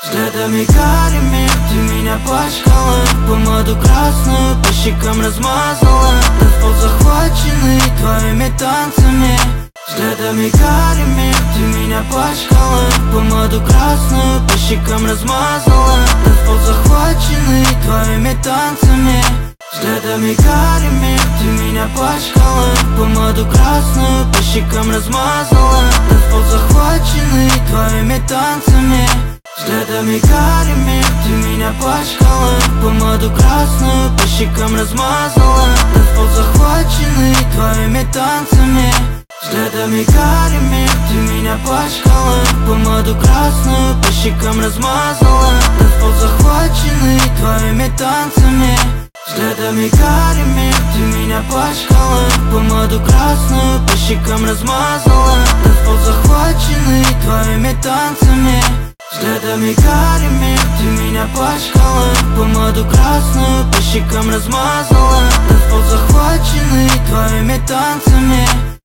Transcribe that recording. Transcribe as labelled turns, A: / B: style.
A: Взглядами карими ты меня пачкала, помаду красную по щекам размазала. Танцпол захваченный твоими танцами. Взглядами карими ты меня пачкала, помаду красную по щекам размазала. Танцпол захваченный твоими танцами. Взглядами карими ты меня пачкала, помаду красную по щекам размазала. Танцпол захваченный твоими танцами. Взглядами карими ты меня пачкала, помаду красную по щекам размазала. Танцпол захваченный твоими танцами. Взглядами карими ты меня пачкала, помаду красную по щекам размазала. Танцпол захваченный твоими танцами. Взглядами карими ты меня пачкала, помаду красную по щекам размазала. Танцпол захваченный твоими танцами. Взглядами карими ты меня пачкала, помаду красную по щекам размазала. Танцпол захваченный твоими танцами.